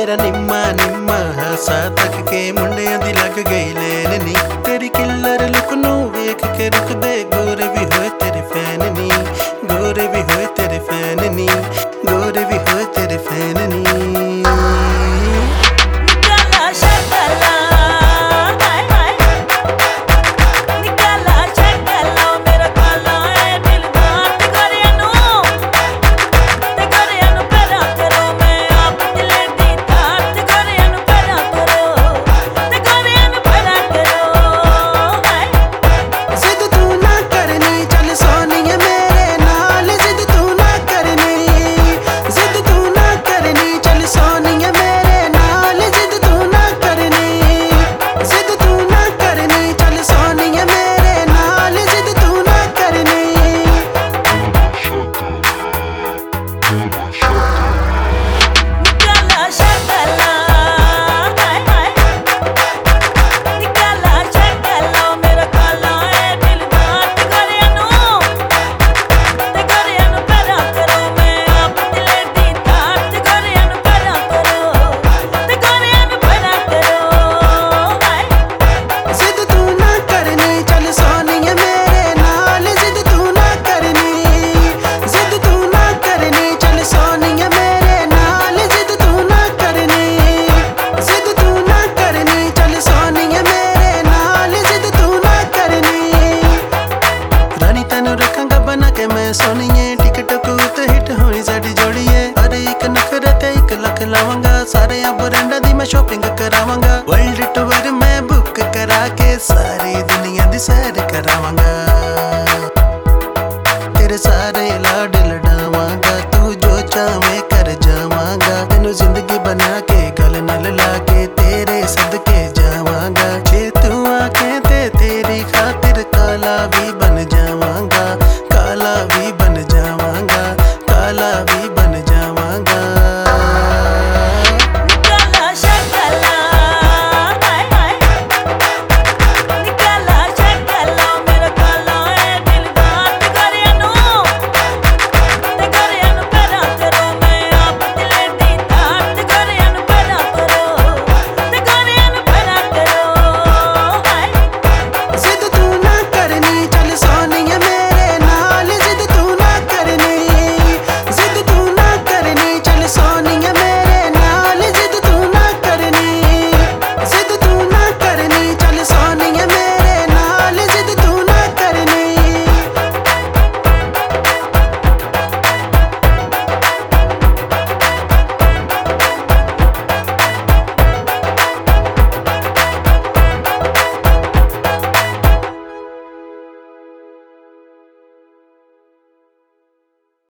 मेरा निम्मा निम्मा हासा तक के मुंडियां दी लग गई लेन नी। तेरी किल्लर लुक नू वेख के रुक दे, गोरे भी होए तेरे फैन नी, गोरे भी होए तेरे फैन नी, गोरे भी होए तेरे फैन नी। सोनिए टिकटॉक उत्ते हिट होनी साडी जोड़िए। हर एक नखरे ते 1 लाख लावांगा, सारे ब्रांडां दी मैं शॉपिंग करावांगा। वर्ल्ड टूर मैं बुक करा के सारी दुनिया दी सैर करावांगा।